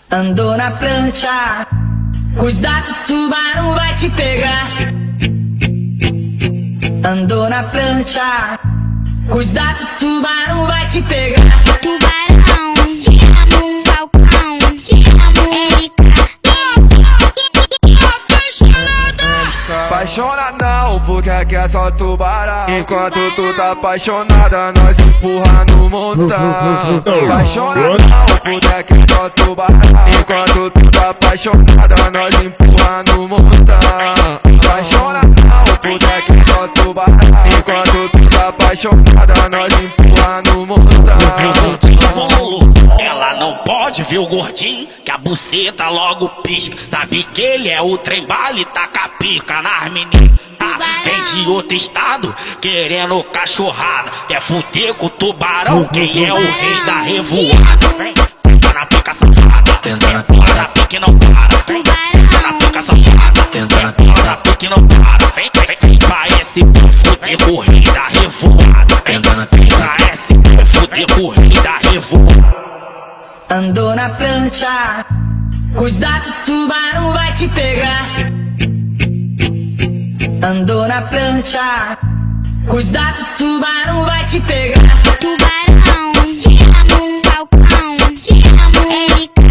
Andou na prancha, cuidado, tubarão vai te pegar. Andou na prancha, cuidado, tubarão vai te pegar. Tubarão, te amo, Falcão, te amo, Erika. Apaixonadão, porque aqui é só tubarão. Enquanto tu tá apaixonada, nós empurra no montão. Apaixonadão, porque aqui é só tubarão. Enquanto tu tá apaixonada, nós empurra no montão. Apaixonadão, porque aqui é só tubarão. Enquanto tu tá apaixonada, nós empurra no montão. Ela não pode ver o gordinho, que a buceta logo pisca. Sabe que ele é o trem bala e taca pica nas meninas. Vem de outro estado, querendo cachorrada. Quer fuder com o tubarão, quem é o rei da revoada. Vem, senta na pica safada, empurra na pica e não para. Vem, senta na pica safada, empurra na pica e não para. Vem pra esse fuder com o rei da revoada. Vem pra esse fuder com o rei da revoada. Andou na prancha, cuidado, tubarão vai te pegar. Andou na prancha, cuidado, tubarão vai te pegar. Tubarão, te amo, Falcão, te amo, Erika.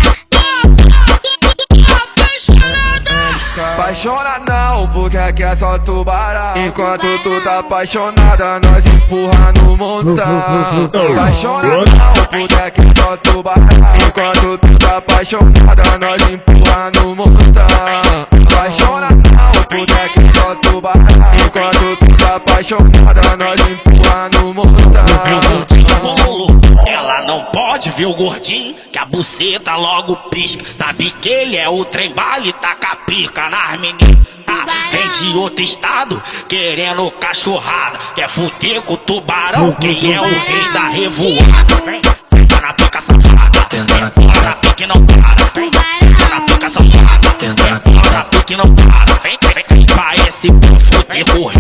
Apaixonadão, porque aqui é só tubarão. Enquanto tu tá apaixonada, nós empurra no montão. Apaixonadão, porque aqui é só tubarão. Enquanto tu tá apaixonada, nós empurra no montão. Apaixonadão, porque aqui é só tubarão. Enquanto tu tá apaixonada, nós empurra no montão. Ela não pode ver o gordinho, que a buceta logo pisca. Sabe que ele é o trem bala e taca pica nas meninas. Vem de outro estado, querendo cachorrada. Quer fuder com o tubarão, quem é o rei da revoada. Vem, senta na pica safada, empurra na pica e não para. Vem, senta na pica safada, empurra na pica e não para. Vem pra esse fuder com o